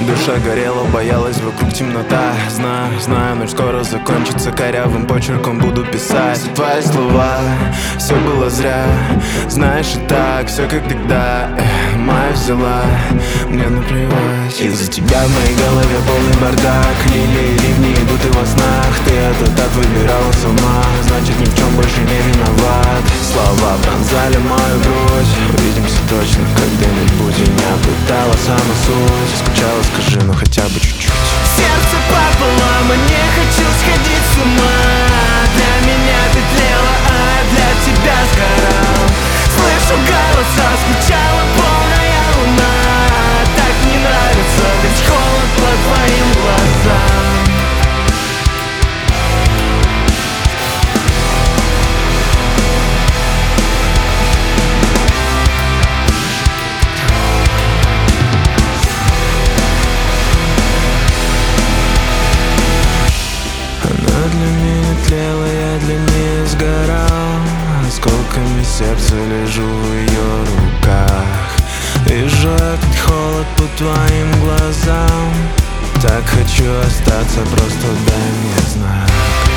душа горела, боялась, вокруг темнота. Знаю, но скоро закончится, корявым почерком буду писать все твои слова, все было зря. Знаешь, и так, все как тогда. Моя взяла, мне наплевать. Из-за тебя в моей голове полный бардак. Лилии, ливни идут и во снах. Ты этот так выбирала сама, значит ни в чем больше не виноват. Слова пронзали мою грудь. Увидимся точно когда-нибудь. И не пытала сама суть. Скучала, скажи, ну хотя бы чуть-чуть. Сердце пополам, и не хочу сходить с ума. Для меня ты тлела, а для тебя сгорал. Слышу голоса, скучала полная луна. Так не нравится, ведь холод по твоим глазам. Она для меня тлела, я для нее сгорал. Осколками сердца лежу в ее руках. Вижу этот холод по твоим глазам. Так хочу остаться, просто дай мне знак.